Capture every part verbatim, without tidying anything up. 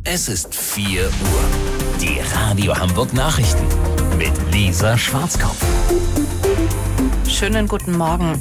Es ist vier Uhr. Die Radio Hamburg Nachrichten mit Lisa Schwarzkopf. Schönen guten Morgen.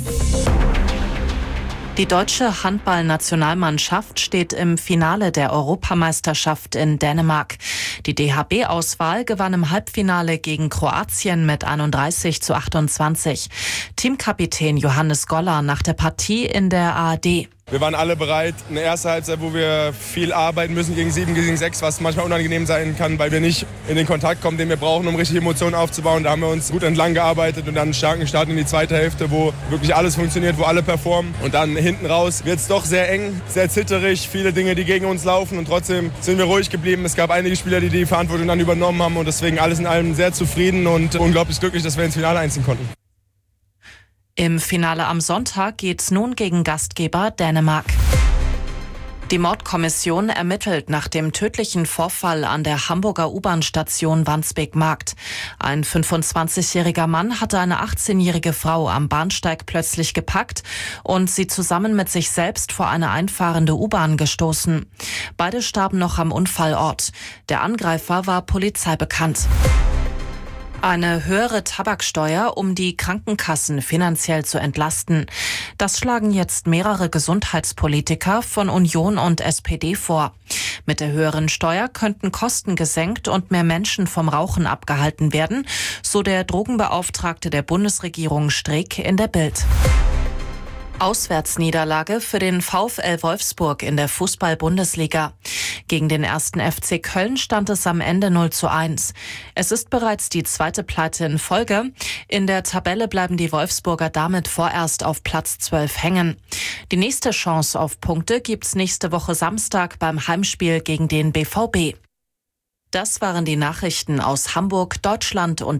Die deutsche Handball-Nationalmannschaft steht im Finale der Europameisterschaft in Dänemark. Die D H B-Auswahl gewann im Halbfinale gegen Kroatien mit einunddreißig zu achtundzwanzig. Teamkapitän Johannes Goller nach der Partie in der A R D. Wir waren alle bereit. Eine erste Halbzeit, wo wir viel arbeiten müssen gegen sieben, gegen sechs, was manchmal unangenehm sein kann, weil wir nicht in den Kontakt kommen, den wir brauchen, um richtig Emotionen aufzubauen. Da haben wir uns gut entlang gearbeitet und dann einen starken Start in die zweite Hälfte, wo wirklich alles funktioniert, wo alle performen. Und dann hinten raus wird es doch sehr eng, sehr zitterig, viele Dinge, die gegen uns laufen. Und trotzdem sind wir ruhig geblieben. Es gab einige Spieler, die die Verantwortung dann übernommen haben und deswegen alles in allem sehr zufrieden und unglaublich glücklich, dass wir ins Finale einziehen konnten. Im Finale am Sonntag geht's nun gegen Gastgeber Dänemark. Die Mordkommission ermittelt nach dem tödlichen Vorfall an der Hamburger U-Bahn-Station Wandsbek-Markt. Ein fünfundzwanzigjähriger Mann hatte eine achtzehnjährige Frau am Bahnsteig plötzlich gepackt und sie zusammen mit sich selbst vor eine einfahrende U-Bahn gestoßen. Beide starben noch am Unfallort. Der Angreifer war Polizei bekannt. Eine höhere Tabaksteuer, um die Krankenkassen finanziell zu entlasten. Das schlagen jetzt mehrere Gesundheitspolitiker von Union und S P D vor. Mit der höheren Steuer könnten Kosten gesenkt und mehr Menschen vom Rauchen abgehalten werden, so der Drogenbeauftragte der Bundesregierung Streeck in der Bild. Auswärtsniederlage für den VfL Wolfsburg in der Fußball-Bundesliga. Gegen den ersten F C Köln stand es am Ende null zu eins. Es ist bereits die zweite Pleite in Folge. In der Tabelle bleiben die Wolfsburger damit vorerst auf Platz zwölf hängen. Die nächste Chance auf Punkte gibt's nächste Woche Samstag beim Heimspiel gegen den B V B. Das waren die Nachrichten aus Hamburg, Deutschland und